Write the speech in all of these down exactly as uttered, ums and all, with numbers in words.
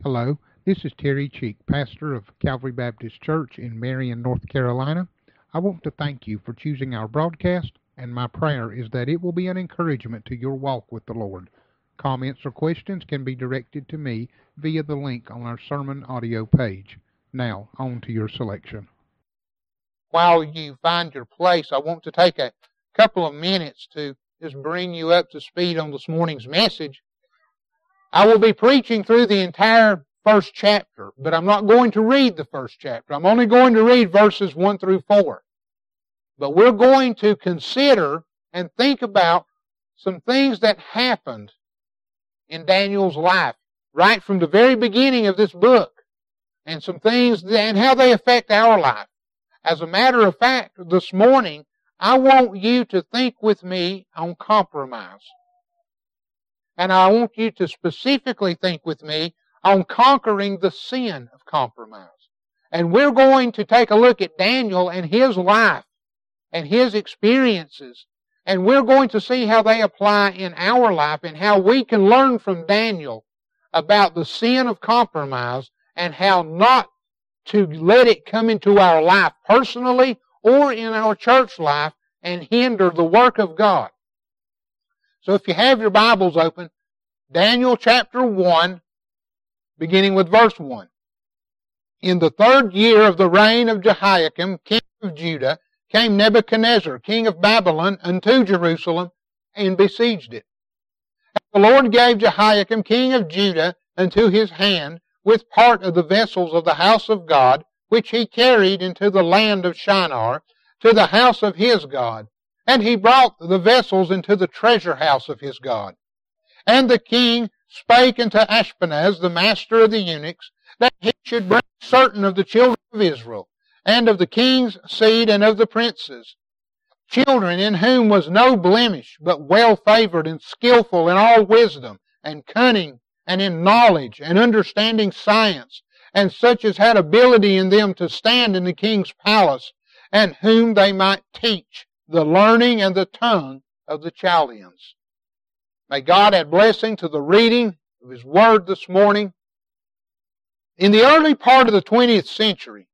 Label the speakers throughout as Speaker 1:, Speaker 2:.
Speaker 1: Hello, this is Terry Cheek, pastor of Calvary Baptist Church in Marion, North Carolina. I want to thank you for choosing our broadcast, and my prayer is that it will be an encouragement to your walk with the Lord. Comments or questions can be directed to me via the link on our sermon audio page. Now, on to your selection. While you find your place, I want to take a couple of minutes to just bring you up to speed on this morning's message. I will be preaching through the entire first chapter, but I'm not going to read the first chapter. I'm only going to read verses one through four. But we're going to consider and think about some things that happened in Daniel's life right from the very beginning of this book, and some things and how they affect our life. As a matter of fact, this morning, I want you to think with me on compromise. And I want you to specifically think with me on conquering the sin of compromise. And we're going to take a look at Daniel and his life and his experiences. And we're going to see how they apply in our life and how we can learn from Daniel about the sin of compromise and how not to let it come into our life personally or in our church life and hinder the work of God. So if you have your Bibles open, Daniel chapter one, beginning with verse one. In the third year of the reign of Jehoiakim, king of Judah, came Nebuchadnezzar, king of Babylon, unto Jerusalem, and besieged it. And the Lord gave Jehoiakim, king of Judah, unto his hand, with part of the vessels of the house of God, which he carried into the land of Shinar, to the house of his God. And he brought the vessels into the treasure house of his God. And the king spake unto Ashpenaz, the master of the eunuchs, that he should bring certain of the children of Israel, and of the king's seed, and of the princes, children in whom was no blemish, but well favored and skillful in all wisdom, and cunning, and in knowledge, and understanding science, and such as had ability in them to stand in the king's palace, and whom they might teach the learning and the tongue of the Chaldeans. May God add blessing to the reading of His Word this morning. In the early part of the twentieth century,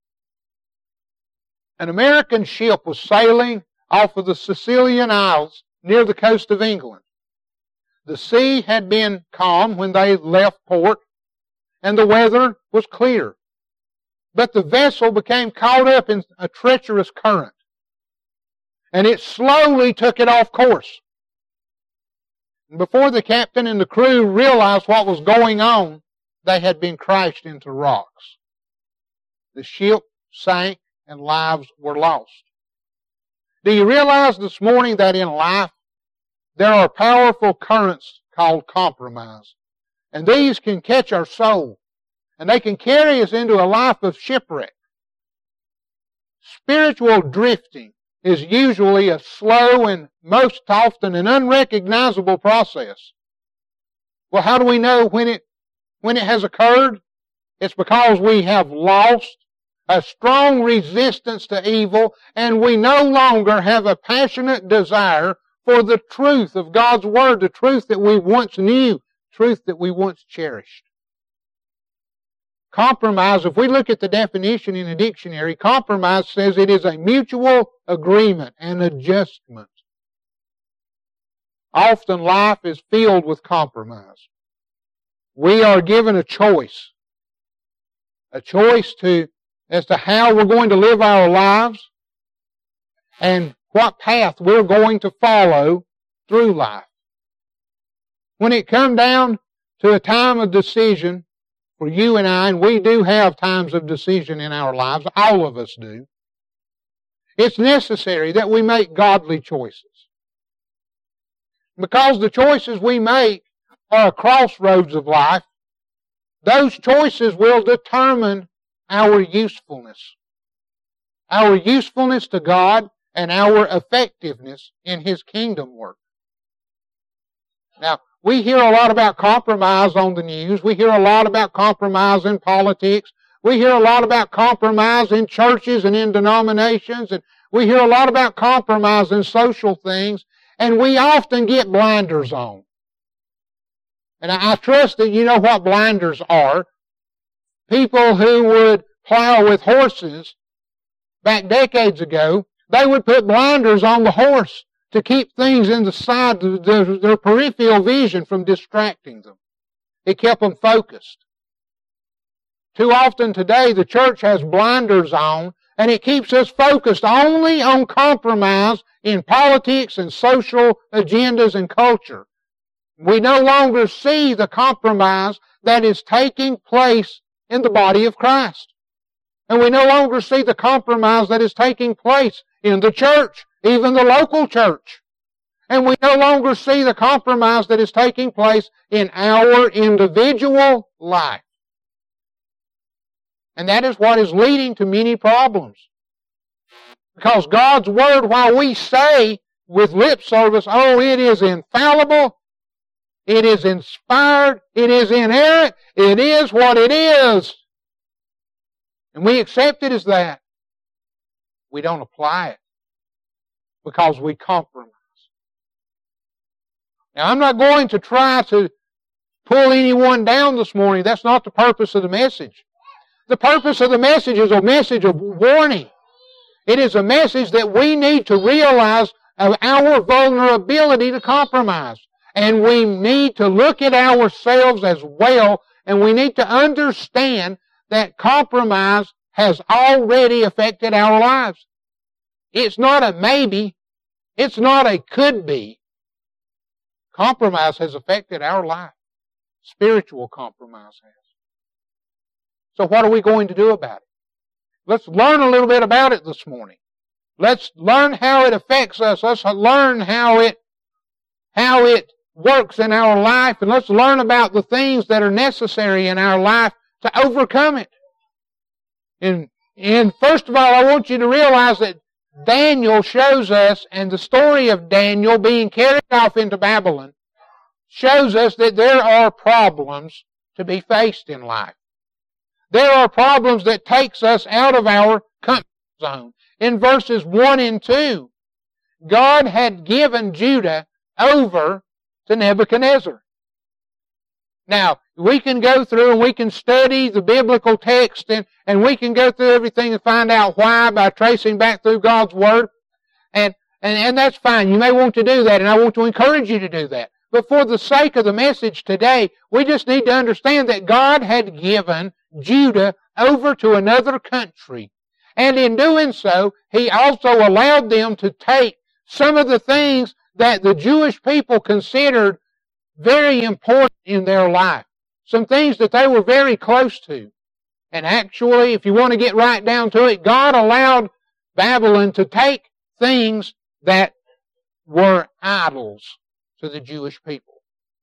Speaker 1: an American ship was sailing off of the Sicilian Isles near the coast of England. The sea had been calm when they left port, and the weather was clear. But the vessel became caught up in a treacherous current, and it slowly took it off course. And before the captain and the crew realized what was going on, they had been crashed into rocks. The ship sank and lives were lost. Do you realize this morning that in life there are powerful currents called compromise? And these can catch our soul, and they can carry us into a life of shipwreck. Spiritual drifting is usually a slow and most often an unrecognizable process. Well, how do we know when it, when it has occurred? It's because we have lost a strong resistance to evil, and we no longer have a passionate desire for the truth of God's Word, the truth that we once knew, truth that we once cherished. Compromise, if we look at the definition in a dictionary, compromise says it is a mutual agreement and adjustment. Often life is filled with compromise. We are given a choice. A choice to, as to how we're going to live our lives and what path we're going to follow through life. When it comes down to a time of decision, for you and I, and we do have times of decision in our lives, all of us do, it's necessary that we make godly choices. Because the choices we make are a crossroads of life, those choices will determine our usefulness. Our usefulness to God and our effectiveness in His kingdom work. Now, we hear a lot about compromise on the news. We hear a lot about compromise in politics. We hear a lot about compromise in churches and in denominations. And we hear a lot about compromise in social things. And we often get blinders on.
Speaker 2: And I, I trust that you know what blinders are. People who would plow with horses back decades ago, they would put blinders on the horse to keep things in the side, their, their peripheral vision from distracting them. It kept them focused. Too often today, the church has blinders on, and it keeps us focused only on compromise in politics and social agendas and culture. We no longer see the compromise that is taking place in the body of Christ. And we no longer see the compromise that is taking place in the church, even the local church. And we no longer see the compromise that is taking place in our individual life. And that is what is leading to many problems. Because God's Word, while we say with lip service, oh, it is infallible, it is inspired, it is inerrant, it is what it is. And we accept it as that. We don't apply it because we compromise. Now, I'm not going to try to pull anyone down this morning. That's not the purpose of the message. The purpose of the message is a message of warning. It is a message that we need to realize of our vulnerability to compromise. And we need to look at ourselves as well, and we need to understand that compromise has already affected our lives. It's not a maybe. It's not a could be. Compromise has affected our life. Spiritual compromise has. So what are we going to do about it? Let's learn a little bit about it this morning. Let's learn how it affects us. Let's learn how it, how it works in our life, and let's learn about the things that are necessary in our life to overcome it. And, and first of all, I want you to realize that Daniel shows us, and the story of Daniel being carried off into Babylon shows us that there are problems to be faced in life. There are problems that takes us out of our comfort zone. In verses one and two, God had given Judah over to Nebuchadnezzar. Now, we can go through and we can study the biblical text and, and we can go through everything and find out why by tracing back through God's Word. And, and, and that's fine. You may want to do that, and I want to encourage you to do that. But for the sake of the message today, we just need to understand that God had given Judah over to another country. And in doing so, He also allowed them to take some of the things that the Jewish people considered very important in their life. Some things that they were very close to. And actually, if you want to get right down to it, God allowed Babylon to take things that were idols to the Jewish people.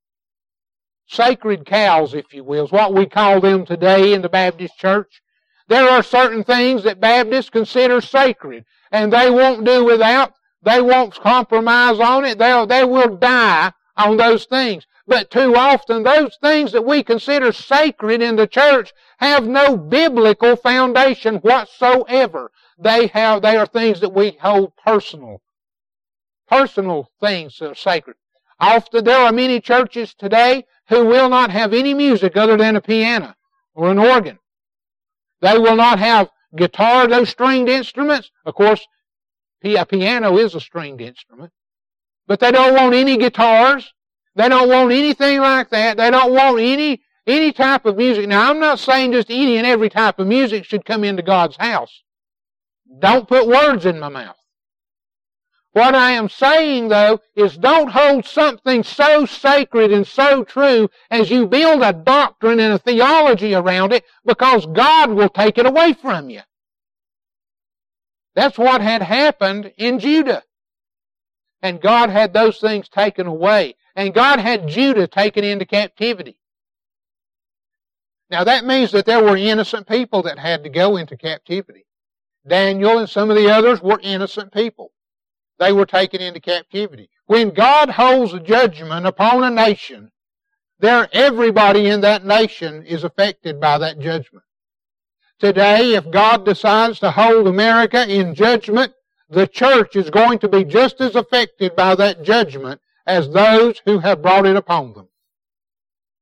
Speaker 2: Sacred cows, if you will, is what we call them today in the Baptist church. There are certain things that Baptists consider sacred, and they won't do without. They won't compromise on it. They'll, they will die on those things. But too often, those things that we consider sacred in the church have no biblical foundation whatsoever. They have, they are things that we hold personal. Personal things that are sacred. Often, there are many churches today who will not have any music other than a piano or an organ. They will not have guitar, those stringed instruments. Of course, a piano is a stringed instrument. But they don't want any guitars. They don't want anything like that. They don't want any, any type of music. Now, I'm not saying just any and every type of music should come into God's house. Don't put words in my mouth. What I am saying, though, is don't hold something so sacred and so true as you build a doctrine and a theology around it, because God will take it away from you. That's what had happened in Judah. And God had those things taken away. And God had Judah taken into captivity. Now that means that there were innocent people that had to go into captivity. Daniel and some of the others were innocent people. They were taken into captivity. When God holds a judgment upon a nation, there everybody in that nation is affected by that judgment. Today, if God decides to hold America in judgment, the church is going to be just as affected by that judgment as those who have brought it upon them.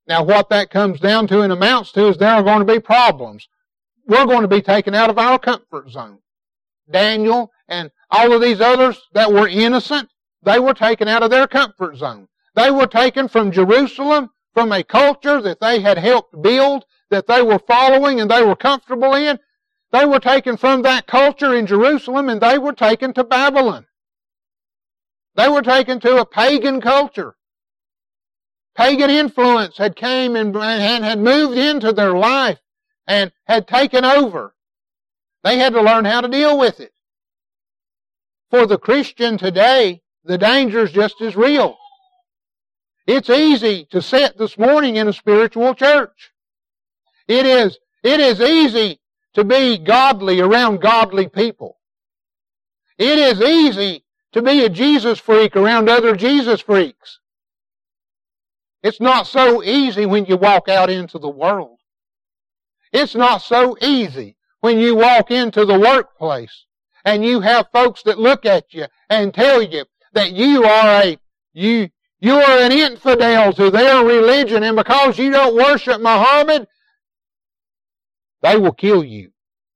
Speaker 2: Now what that comes down to and amounts to is there are going to be problems. We're going to be taken out of our comfort zone. Daniel and all of these others that were innocent, they were taken out of their comfort zone. They were taken from Jerusalem, from a culture that they had helped build, that they were following and they were comfortable in. They were taken from that culture in Jerusalem and they were taken to Babylon. They were taken to a pagan culture. Pagan influence had came and had moved into their life and had taken over. They had to learn how to deal with it. For the Christian today, the danger is just as real. It's easy to sit this morning in a spiritual church. It is, it is easy to be godly around godly people. It is easy to be a Jesus freak around other Jesus freaks. It's not so easy when you walk out into the world. It's not so easy when you walk into the workplace and you have folks that look at you and tell you that you are a, you, you are an infidel to their religion, and because you don't worship Muhammad, they will kill you.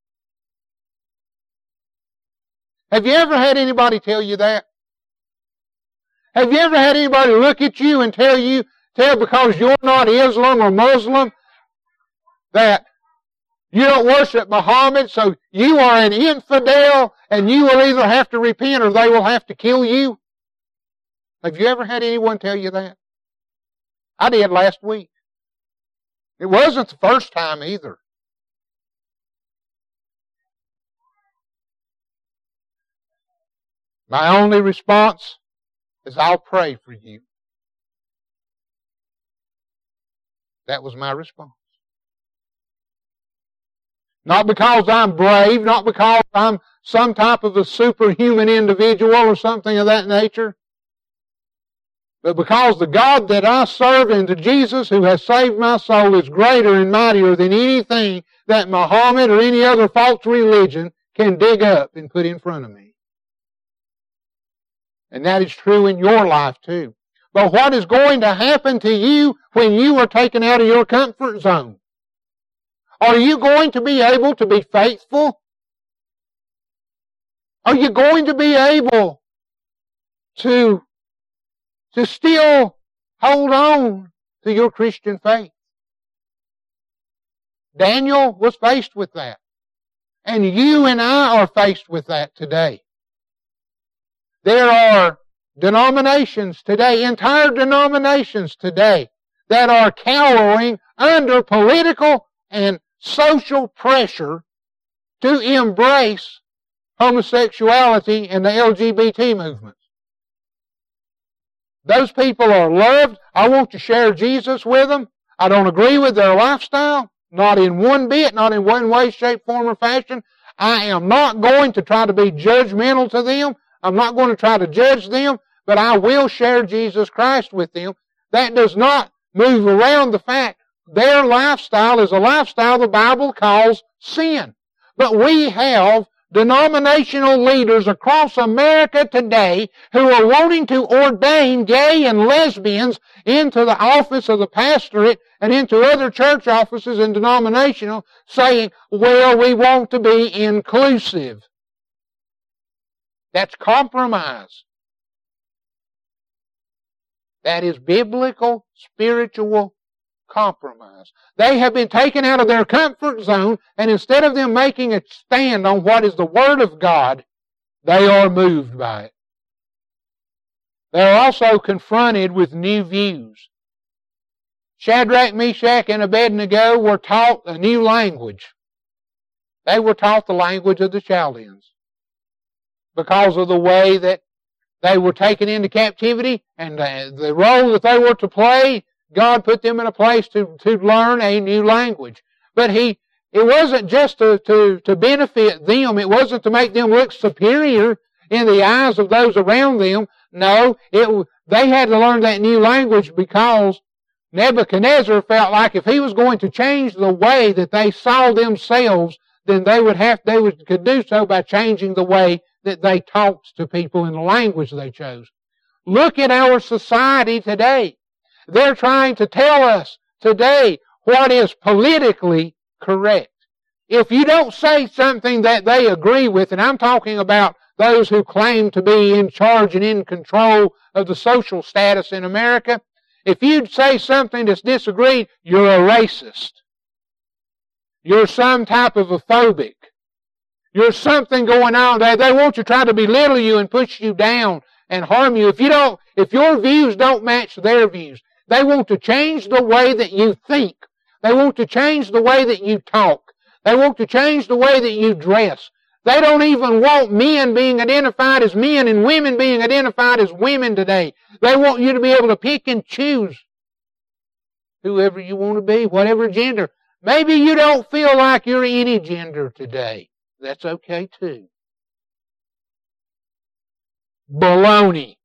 Speaker 2: Have you ever had anybody tell you that? Have you ever had anybody look at you and tell you, tell because you're not Islam or Muslim, that you don't worship Muhammad, so you are an infidel and you will either have to repent or they will have to kill you? Have you ever had anyone tell you that? I did last week. It wasn't the first time either. My only response is, I'll pray for you. That was my response. Not because I'm brave, not because I'm some type of a superhuman individual or something of that nature, but because the God that I serve and the Jesus who has saved my soul is greater and mightier than anything that Muhammad or any other false religion can dig up and put in front of me. And that is true in your life too. But what is going to happen to you when you are taken out of your comfort zone? Are you going to be able to be faithful? Are you going to be able to, to still hold on to your Christian faith? Daniel was faced with that. And you and I are faced with that today. There are denominations today, entire denominations today, that are cowering under political and social pressure to embrace homosexuality and the L G B T movement. Those people are loved. I want to share Jesus with them. I don't agree with their lifestyle, not in one bit, not in one way, shape, form, or fashion. I am not going to try to be judgmental to them. I'm not going to try to judge them, but I will share Jesus Christ with them. That does not move around the fact their lifestyle is a lifestyle the Bible calls sin. But we have denominational leaders across America today who are wanting to ordain gay and lesbians into the office of the pastorate and into other church offices and denominational, saying, well, we want to be inclusive. That's compromise. That is biblical, spiritual compromise. They have been taken out of their comfort zone, and instead of them making a stand on what is the Word of God, they are moved by it. They are also confronted with new views. Shadrach, Meshach, and Abednego were taught a new language. They were taught the language of the Chaldeans because of the way that they were taken into captivity and the, the role that they were to play. God put them in a place to, to learn a new language. But He, it wasn't just to, to, to benefit them. It wasn't to make them look superior in the eyes of those around them. No, it, they had to learn that new language because Nebuchadnezzar felt like if he was going to change the way that they saw themselves, then they would have, they would, could do so by changing the way that they talked to people in the language they chose. Look at our society today. They're trying to tell us today what is politically correct. If you don't say something that they agree with, and I'm talking about those who claim to be in charge and in control of the social status in America, if you say something that's disagreed, you're a racist. You're some type of a phobic. You're something going on there. They want to try to belittle you and push you down and harm you. If you don't, if your views don't match their views, they want to change the way that you think. They want to change the way that you talk. They want to change the way that you dress. They don't even want men being identified as men and women being identified as women today. They want you to be able to pick and choose whoever you want to be, whatever gender. Maybe you don't feel like you're any gender today. That's okay too. Baloney.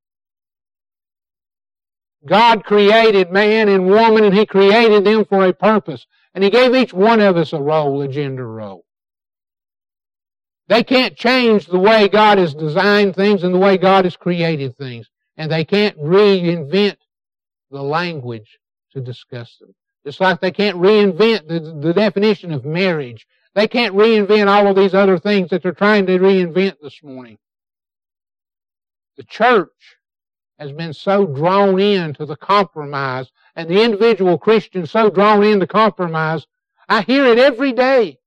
Speaker 2: God created man and woman, and He created them for a purpose. And He gave each one of us a role, a gender role. They can't change the way God has designed things and the way God has created things. And they can't reinvent the language to discuss them. Just like they can't reinvent the, the definition of marriage. They can't reinvent all of these other things that they're trying to reinvent this morning. The church has been so drawn into the compromise, and the individual Christian so drawn into compromise. I hear it every day.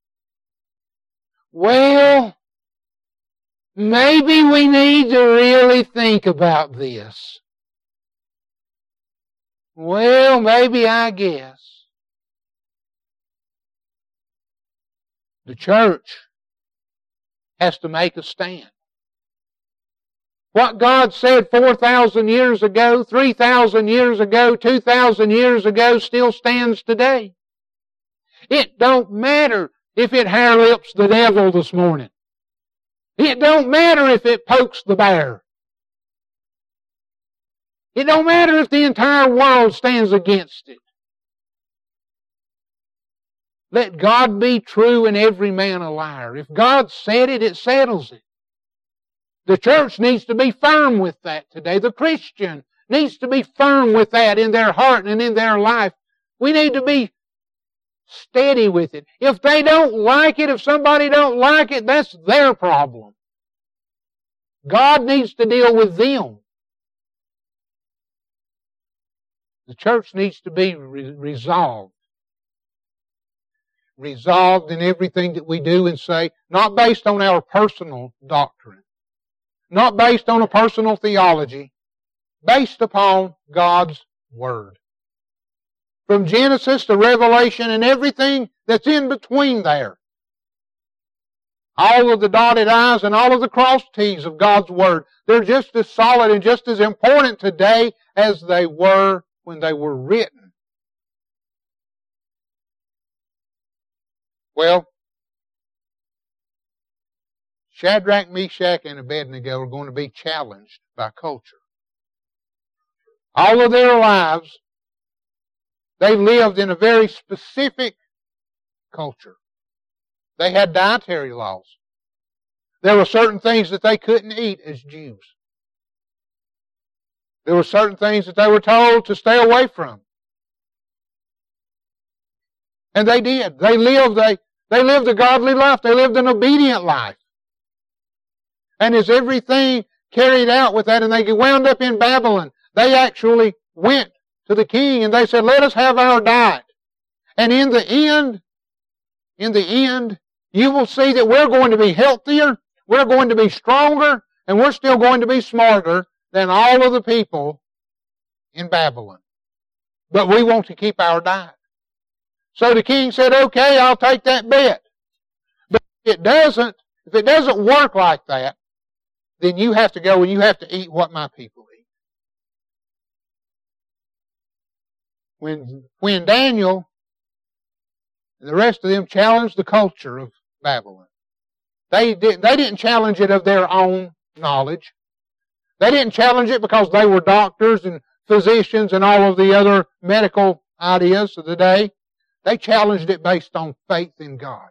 Speaker 2: Well, maybe we need to really think about this. Well, maybe I guess. The church has to make a stand. What God said four thousand years ago, three thousand years ago, two thousand years ago still stands today. It don't matter if it hair lips the devil this morning. It don't matter if it pokes the bear. It don't matter if the entire world stands against it. Let God be true and every man a liar. If God said it, it settles it. The church needs to be firm with that today. The Christian needs to be firm with that in their heart and in their life. We need to be steady with it. If they don't like it, if somebody don't like it, that's their problem. God needs to deal with them. The church needs to be re- resolved. Resolved in everything that we do and say, not based on our personal doctrine. Not based on a personal theology, based upon God's Word. From Genesis to Revelation and everything that's in between there. All of the dotted I's and all of the crossed T's of God's Word, they're just as solid and just as important today as they were when they were written. Well, Shadrach, Meshach, and Abednego are going to be challenged by culture. All of their lives, they lived in a very specific culture. They had dietary laws. There were certain things that they couldn't eat as Jews. There were certain things that they were told to stay away from. And they did. They lived a, they lived a godly life. They lived an obedient life. And as everything carried out with that, and they wound up in Babylon, they actually went to the king and they said, let us have our diet. And in the end, in the end, you will see that we're going to be healthier, we're going to be stronger, and we're still going to be smarter than all of the people in Babylon. But we want to keep our diet. So the king said, okay, I'll take that bet. But if it doesn't, if it doesn't work like that, then you have to go and you have to eat what my people eat. When, when Daniel and the rest of them challenged the culture of Babylon, they, did, they didn't challenge it of their own knowledge. They didn't challenge it because they were doctors and physicians and all of the other medical ideas of the day. They challenged it based on faith in God.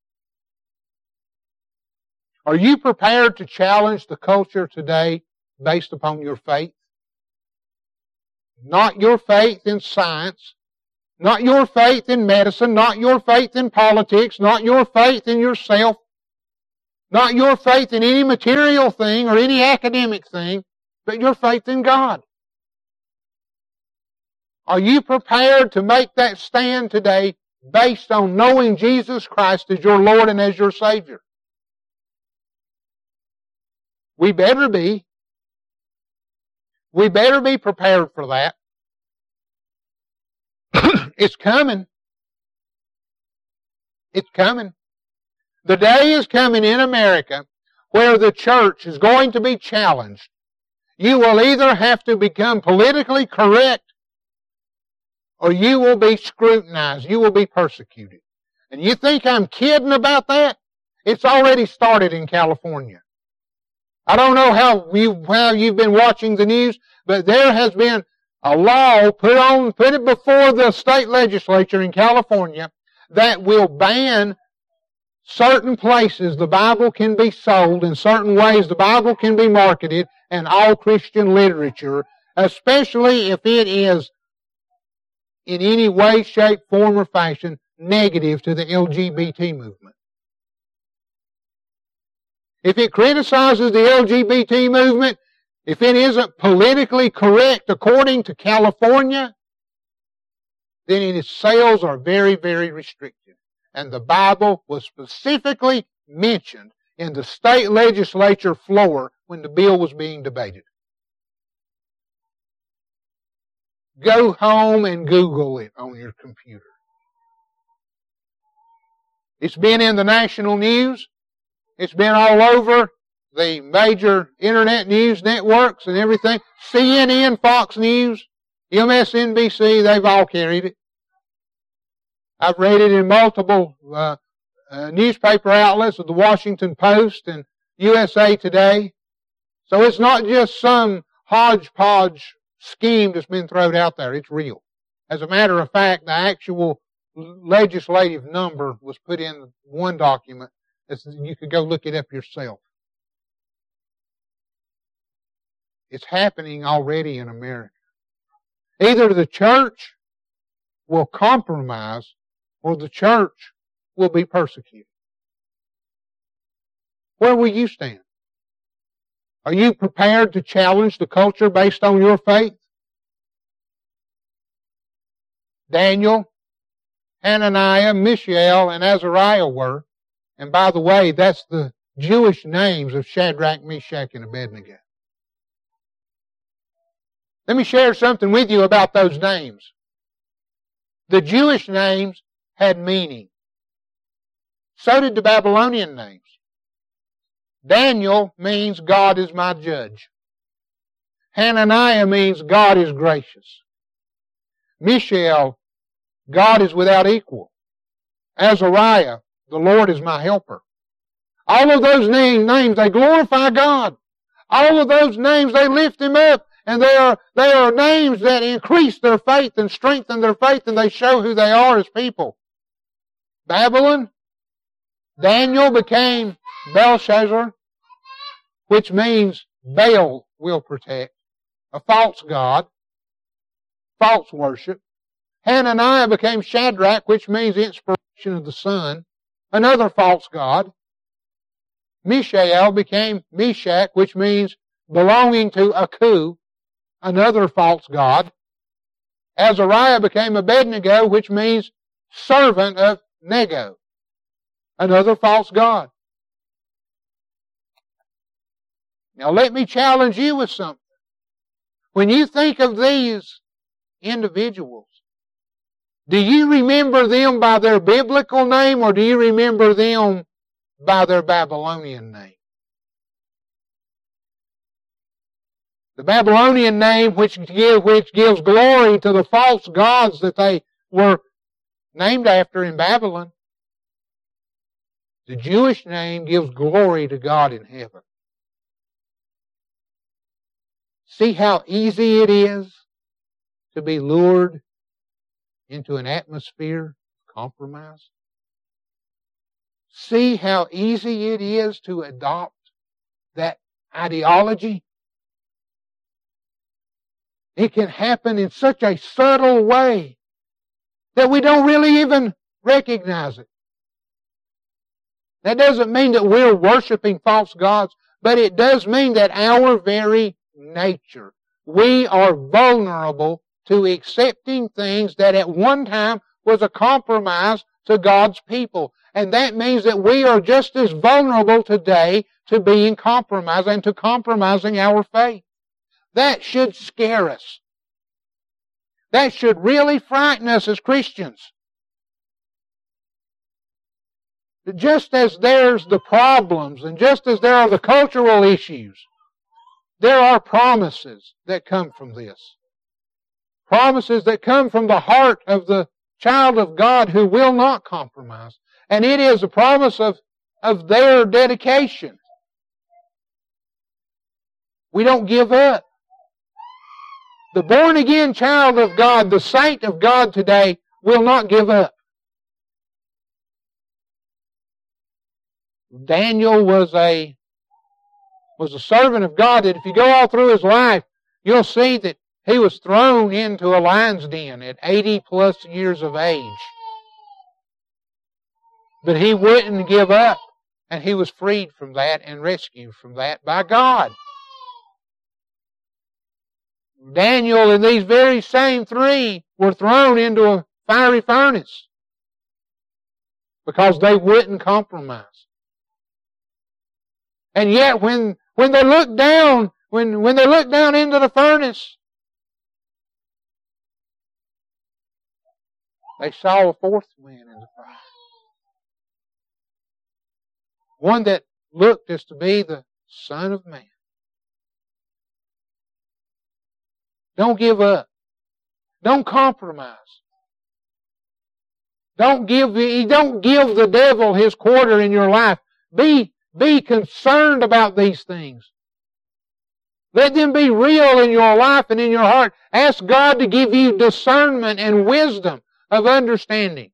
Speaker 2: Are you prepared to challenge the culture today based upon your faith? Not your faith in science, Not your faith in medicine, not your faith in politics, not your faith in yourself, not your faith in any material thing or any academic thing, but your faith in God. Are you prepared to make that stand today based on knowing Jesus Christ as your Lord and as your Savior? We better be. We better be prepared for that. It's coming. It's coming. The day is coming in America where the church is going to be challenged. You will either have to become politically correct or you will be scrutinized. You will be persecuted. And you think I'm kidding about that? It's already started in California. I don't know how, you, how you've been watching the news, but there has been a law put on, put it before the state legislature in California that will ban certain places the Bible can be sold, in certain ways the Bible can be marketed, and all Christian literature, especially if it is in any way, shape, form, or fashion negative to the L G B T movement. If it criticizes the L G B T movement, if it isn't politically correct according to California, then its sales are very, very restricted. And the Bible was specifically mentioned in the state legislature floor when the bill was being debated. Go home and Google it on your computer. It's been in the national news. It's been all over the major internet news networks and everything. C N N, Fox News, M S N B C, they've all carried it. I've read it in multiple uh, uh, newspaper outlets of the Washington Post and U S A Today. So it's not just some hodgepodge scheme that's been thrown out there. It's real. As a matter of fact, the actual legislative number was put in one document. It's, you could go look it up yourself. It's happening already in America. Either the church will compromise or the church will be persecuted. Where will you stand? Are you prepared to challenge the culture based on your faith? Daniel, Hananiah, Mishael, and Azariah were. And by the way, that's the Jewish names of Shadrach, Meshach, and Abednego. Let me share something with you about those names. The Jewish names had meaning. So did the Babylonian names. Daniel means God is my judge. Hananiah means God is gracious. Mishael, God is without equal. Azariah, the Lord is my helper. All of those names, names, they glorify God. All of those names, they lift Him up. And they are, they are names that increase their faith and strengthen their faith, and they show who they are as people. Babylon, Daniel became Belshazzar, which means Baal will protect, a false god, false worship. Hananiah became Shadrach, which means inspiration of the sun, another false god. Mishael became Meshach, which means belonging to Aku, another false god. Azariah became Abednego, which means servant of Nego, another false god. Now let me challenge you with something. When you think of these individuals, do you remember them by their biblical name or do you remember them by their Babylonian name? The Babylonian name, which, give, which gives glory to the false gods that they were named after in Babylon. The Jewish name gives glory to God in heaven. See how easy it is to be lured into an atmosphere of compromise? See how easy it is to adopt that ideology? It can happen in such a subtle way that we don't really even recognize it. That doesn't mean that we're worshiping false gods, but it does mean that our very nature, we are vulnerable to accepting things that at one time was a compromise to God's people. And that means that we are just as vulnerable today to being compromised and to compromising our faith. That should scare us. That should really frighten us as Christians. Just as there's the problems and just as there are the cultural issues, there are promises that come from this. Promises that come from the heart of the child of God who will not compromise. And it is a promise of, of their dedication. We don't give up. The born-again child of God, the saint of God today, will not give up. Daniel was a, was a servant of God that if you go all through his life, you'll see that he was thrown into a lion's den at eighty plus years of age. But he wouldn't give up, and he was freed from that and rescued from that by God. Daniel and these very same three were thrown into a fiery furnace because they wouldn't compromise. And yet when, when they looked down, when, when they looked down into the furnace, they saw a fourth man in the fire. One that looked as to be the Son of Man. Don't give up. Don't compromise. Don't give, don't give the devil his quarter in your life. Be, be concerned about these things. Let them be real in your life and in your heart. Ask God to give you discernment and wisdom of understanding.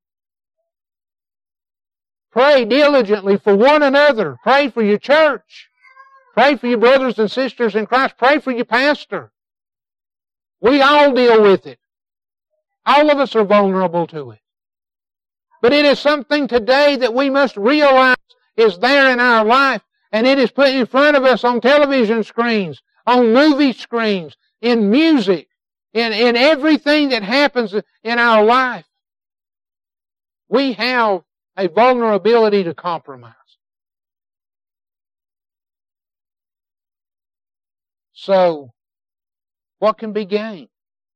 Speaker 2: Pray diligently for one another. Pray for your church. Pray for your brothers and sisters in Christ. Pray for your pastor. We all deal with it. All of us are vulnerable to it. But it is something today that we must realize is there in our life, and it is put in front of us on television screens, on movie screens, in music, in, in everything that happens in our life. We have a vulnerability to compromise. So, what can be gained?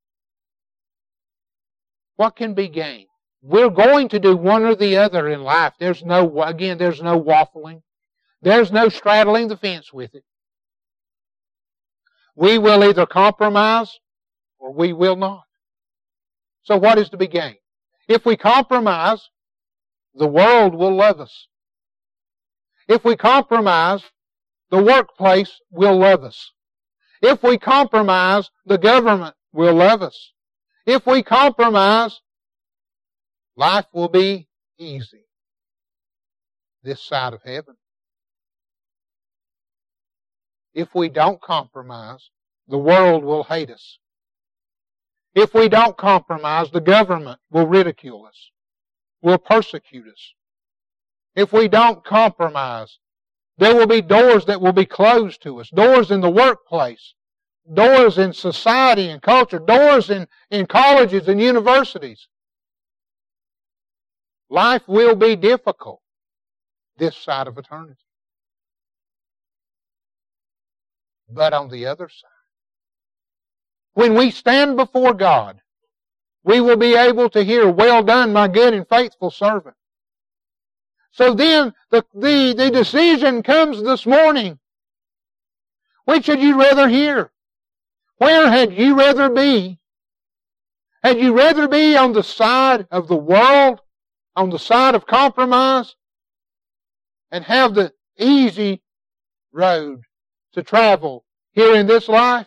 Speaker 2: What can be gained? We're going to do one or the other in life. There's no, again, there's no waffling. There's no straddling the fence with it. We will either compromise or we will not. So what is to be gained? If we compromise, the world will love us. If we compromise, the workplace will love us. If we compromise, the government will love us. If we compromise, life will be easy this side of heaven. If we don't compromise, the world will hate us. If we don't compromise, the government will ridicule us, will persecute us. If we don't compromise, there will be doors that will be closed to us. Doors in the workplace. Doors in society and culture. Doors in, in colleges and universities. Life will be difficult this side of eternity. But on the other side, when we stand before God, we will be able to hear, "Well done, my good and faithful servant." So then the, the, the decision comes this morning. Which would you rather hear? Where had you rather be? Had you rather be on the side of the world, on the side of compromise, and have the easy road to travel here in this life?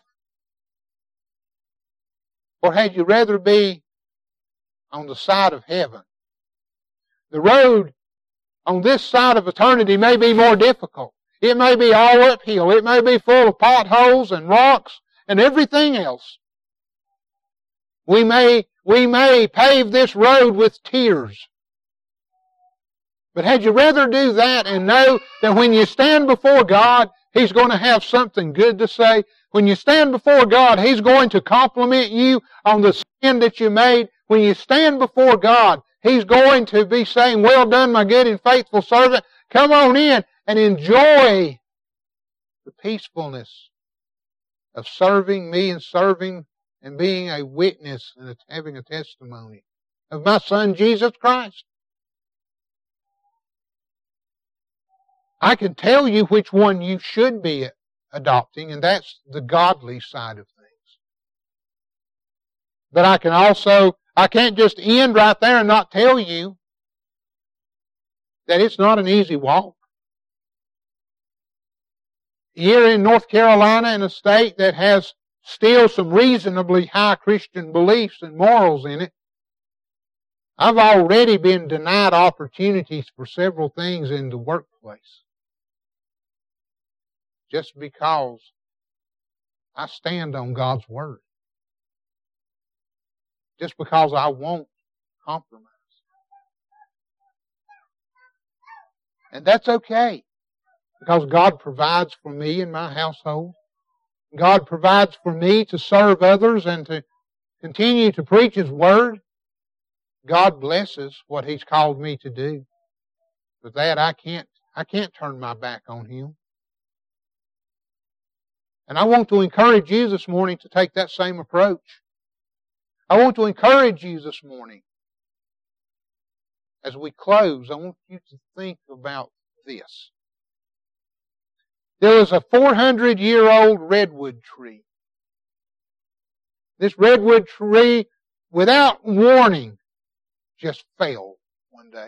Speaker 2: Or had you rather be on the side of heaven? The road on this side of eternity may be more difficult. It may be all uphill. It may be full of potholes and rocks and everything else. We may, We may pave this road with tears. But had you rather do that and know that when you stand before God, He's going to have something good to say? When you stand before God, He's going to compliment you on the sin that you made. When you stand before God, He's going to be saying, well done, my good and faithful servant. Come on in and enjoy the peacefulness of serving me and serving and being a witness and having a testimony of my Son, Jesus Christ. I can tell you which one you should be adopting, and that's the godly side of things. But I can also, I can't just end right there and not tell you that it's not an easy walk. Here in North Carolina, in a state that has still some reasonably high Christian beliefs and morals in it, I've already been denied opportunities for several things in the workplace. Just because I stand on God's Word. Just because I won't compromise. And that's okay. Because God provides for me and my household. God provides for me to serve others and to continue to preach His Word. God blesses what He's called me to do. But that I can't, I can't turn my back on Him. And I want to encourage you this morning to take that same approach. I want to encourage you this morning. As we close, I want you to think about this. There was a four hundred year old redwood tree. This redwood tree, without warning, just fell one day.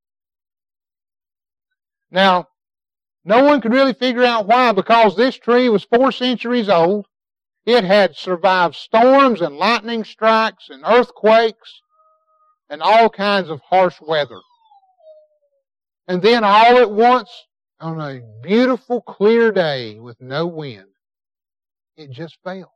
Speaker 2: Now, no one could really figure out why, because this tree was four centuries old. It had survived storms and lightning strikes and earthquakes and all kinds of harsh weather. And then all at once, on a beautiful, clear day with no wind, it just fell.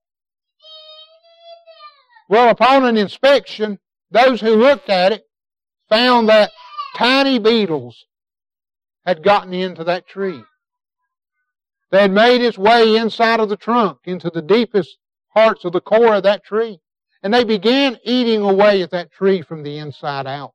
Speaker 2: Well, upon an inspection, those who looked at it found that tiny beetles had gotten into that tree. They had made its way inside of the trunk, into the deepest parts of the core of that tree. And they began eating away at that tree from the inside out.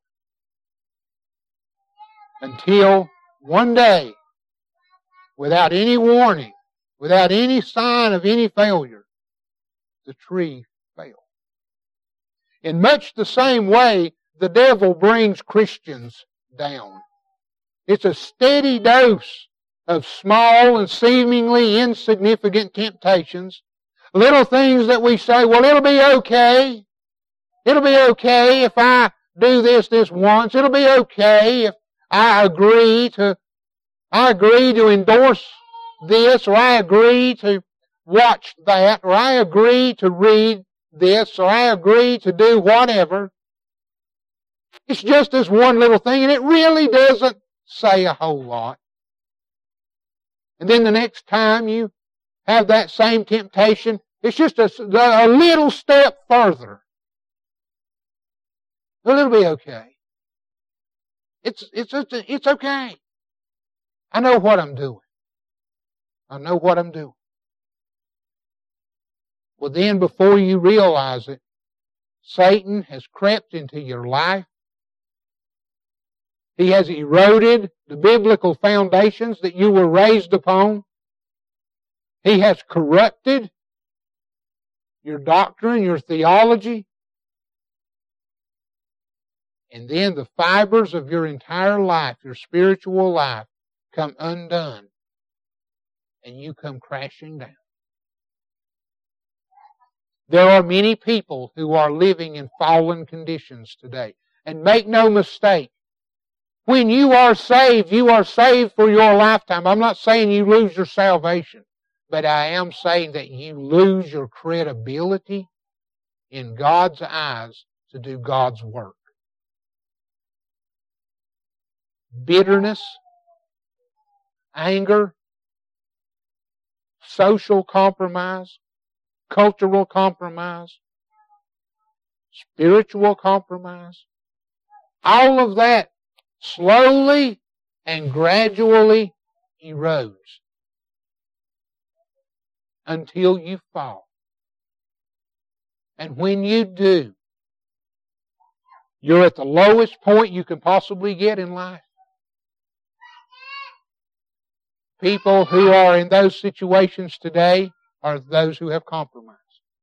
Speaker 2: Until one day, without any warning, without any sign of any failure, the tree fell. In much the same way, the devil brings Christians down. It's a steady dose of small and seemingly insignificant temptations. Little things that we say, well, it'll be okay. It'll be okay if I do this this once. It'll be okay if I agree to, I agree to endorse this, or I agree to watch that, or I agree to read this, or I agree to do whatever. It's just this one little thing, and it really doesn't say a whole lot. And then the next time you have that same temptation, it's just a, a little step further. Well, it'll be okay. It's, it's, it's, it's okay. I know what I'm doing. I know what I'm doing. Well, then before you realize it, Satan has crept into your life. He has eroded the biblical foundations that you were raised upon. He has corrupted your doctrine, your theology. And then the fibers of your entire life, your spiritual life, come undone. And you come crashing down. There are many people who are living in fallen conditions today. And make no mistake, when you are saved, you are saved for your lifetime. I'm not saying you lose your salvation, but I am saying that you lose your credibility in God's eyes to do God's work. Bitterness, anger, social compromise, cultural compromise, spiritual compromise. All of that slowly and gradually erodes until you fall. And when you do, you're at the lowest point you can possibly get in life. People who are in those situations today are those who have compromised.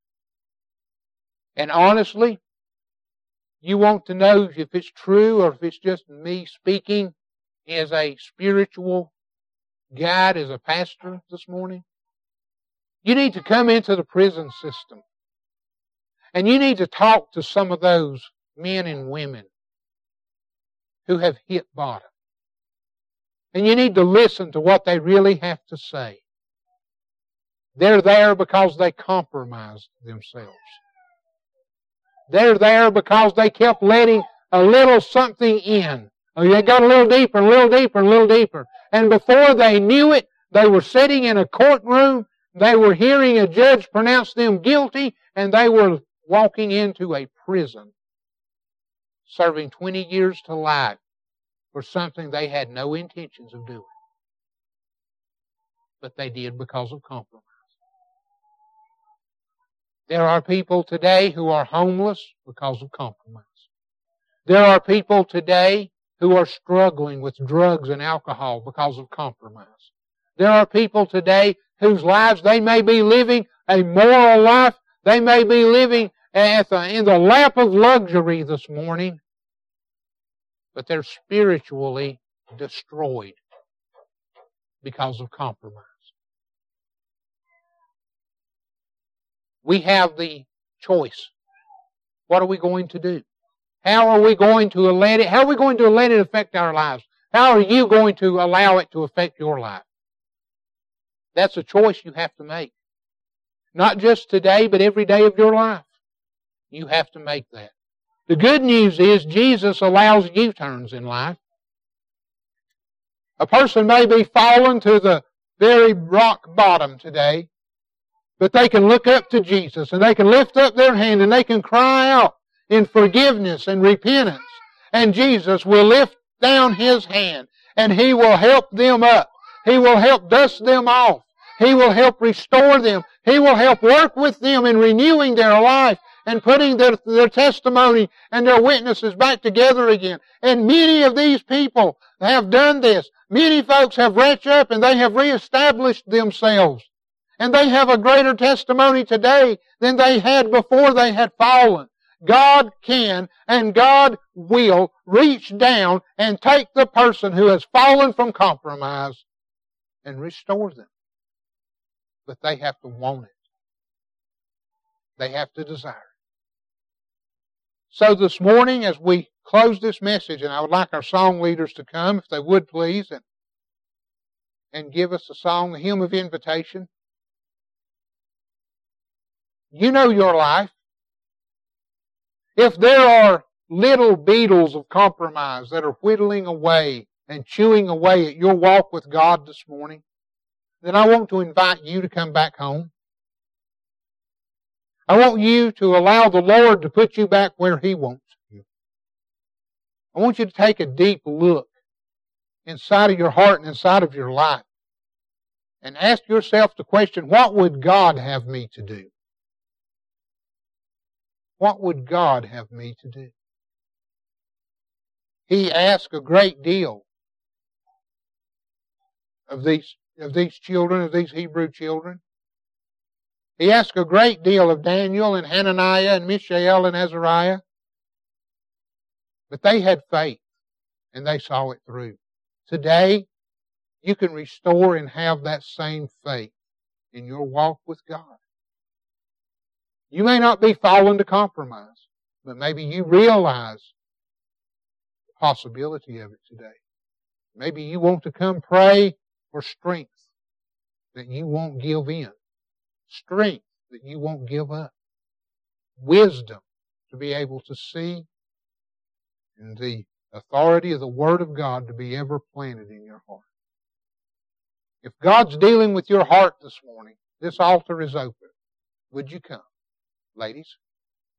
Speaker 2: And honestly, you want to know if it's true or if it's just me speaking as a spiritual guide, as a pastor this morning. You need to come into the prison system. And you need to talk to some of those men and women who have hit bottom. And you need to listen to what they really have to say. They're there because they compromised themselves. They're there because they kept letting a little something in. They got a little deeper, a little deeper, a little deeper. And before they knew it, they were sitting in a courtroom, they were hearing a judge pronounce them guilty, and they were walking into a prison, serving twenty years to life for something they had no intentions of doing. But they did because of compromise. There are people today who are homeless because of compromise. There are people today who are struggling with drugs and alcohol because of compromise. There are people today whose lives they may be living a moral life. They may be living at the, in the lap of luxury this morning, but they're spiritually destroyed because of compromise. We have the choice. What are we going to do? How are we going to let it, how are we going to let it affect our lives? How are you going to allow it to affect your life? That's a choice you have to make. Not just today, but every day of your life. You have to make that. The good news is Jesus allows U-turns in life. A person may be fallen to the very rock bottom today, but they can look up to Jesus and they can lift up their hand and they can cry out in forgiveness and repentance. And Jesus will lift down His hand and He will help them up. He will help dust them off. He will help restore them. He will help work with them in renewing their life and putting their, their testimony and their witnesses back together again. And many of these people have done this. Many folks have reached up and they have reestablished themselves. And they have a greater testimony today than they had before they had fallen. God can and God will reach down and take the person who has fallen from compromise and restore them. But they have to want it. They have to desire it. So this morning, as we close this message, and I would like our song leaders to come, if they would please, and, and give us a song, the hymn of invitation. You know your life. If there are little beetles of compromise that are whittling away and chewing away at your walk with God this morning, then I want to invite you to come back home. I want you to allow the Lord to put you back where He wants you. I want you to take a deep look inside of your heart and inside of your life and ask yourself the question, what would God have me to do? What would God have me to do? He asked a great deal of these, of these children, of these Hebrew children. He asked a great deal of Daniel and Hananiah and Mishael and Azariah. But they had faith and they saw it through. Today, you can restore and have that same faith in your walk with God. You may not be fallen to compromise, but maybe you realize the possibility of it today. Maybe you want to come pray for strength that you won't give in. Strength that you won't give up. Wisdom to be able to see, and the authority of the Word of God to be ever planted in your heart. If God's dealing with your heart this morning, this altar is open. Would you come? Ladies?